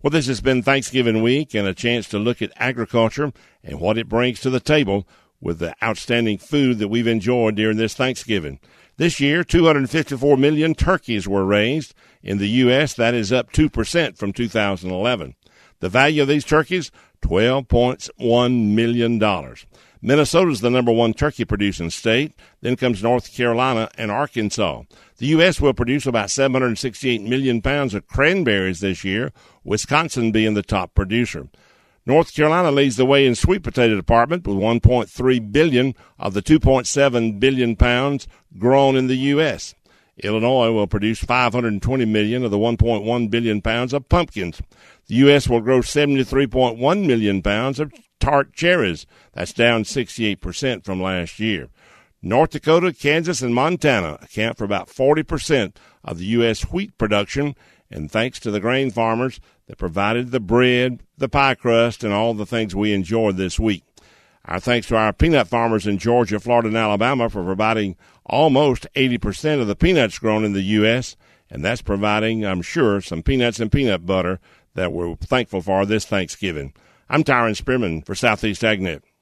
Well, this has been Thanksgiving week and a chance to look at agriculture and what it brings to the table with the outstanding food that we've enjoyed during this Thanksgiving. This year, 254 million turkeys were raised. In the U.S., that is up 2% from 2011. The value of these turkeys, $12.1 million. Minnesota is the number one turkey-producing state. Then comes North Carolina and Arkansas. The U.S. will produce about 768 million pounds of cranberries this year, Wisconsin being the top producer. North Carolina leads the way in sweet potato department with 1.3 billion of the 2.7 billion pounds grown in the U.S. Illinois will produce 520 million of the 1.1 billion pounds of pumpkins. The U.S. will grow 73.1 million pounds of tart cherries. That's down 68% from last year. North Dakota, Kansas, and Montana account for about 40% of the U.S. wheat production, and thanks to the grain farmers that provided the bread, the pie crust, and all the things we enjoyed this week. Our thanks to our peanut farmers in Georgia, Florida, and Alabama for providing almost 80% of the peanuts grown in the U.S., and that's providing, I'm sure, some peanuts and peanut butter that we're thankful for this Thanksgiving. I'm Tyron Spearman for Southeast AgNet.